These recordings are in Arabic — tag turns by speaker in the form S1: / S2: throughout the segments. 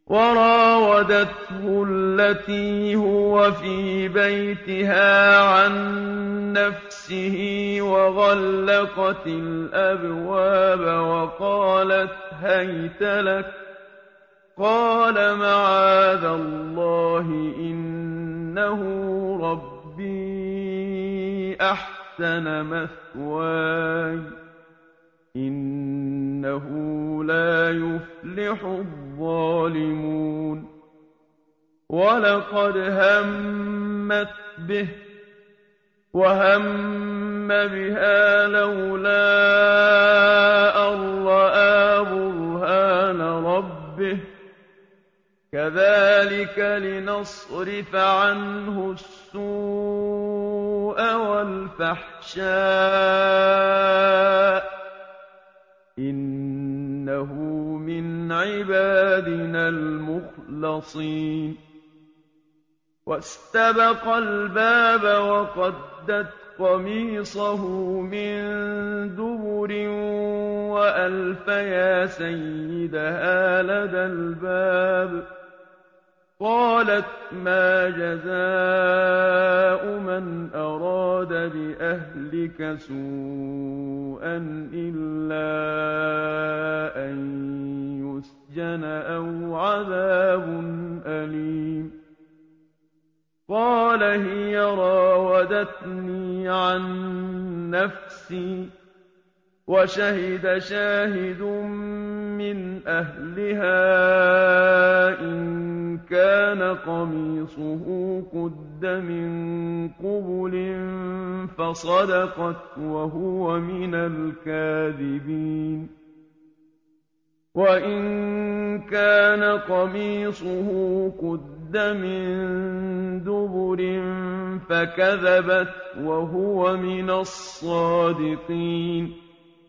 S1: وراودته التي هو في بيتها عن نفسه وغلقت الأبواب وقالت هيت لك قال معاذ الله إنه ربي أحسن مثواي إنه لا يفلح الظالمون ولقد همت به وهم بها لولا أن رأى برهان ربه كذلك لنصرف عنه السوء والفحشاء إنه من عبادنا المخلصين واستبق الباب وقدت قميصه من دبر وألف يا سيدها لدى الباب قالت ما جزاء من أراد بأهلك سوءا إلا أن يسجن أو عذاب أليم قال هي راودتني عن نفسي وشهد شاهد من أهلها إن كان قميصه قد من قبل فصدقت وهو من الكاذبين وإن كان قميصه قد من دبر فكذبت وهو من الصادقين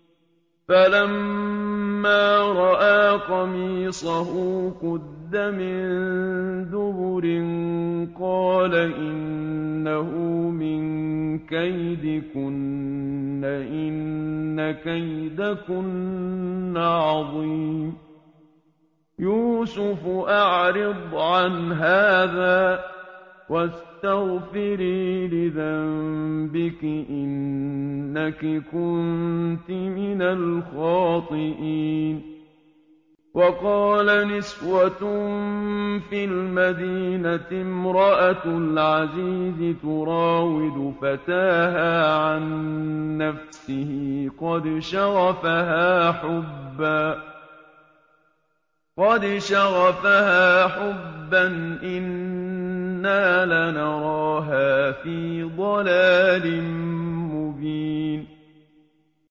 S1: فلما رأى قميصه قد من دبر قال إنه من كيدكن إن كيدكن عظيم يوسف أعرض عن هذا واستغفري لذنبك إنك كنت من الخاطئين وقال نسوة في المدينة امرأة العزيز تراود فتاها عن نفسه قد شغفها حبا إنا لنراها في ضلال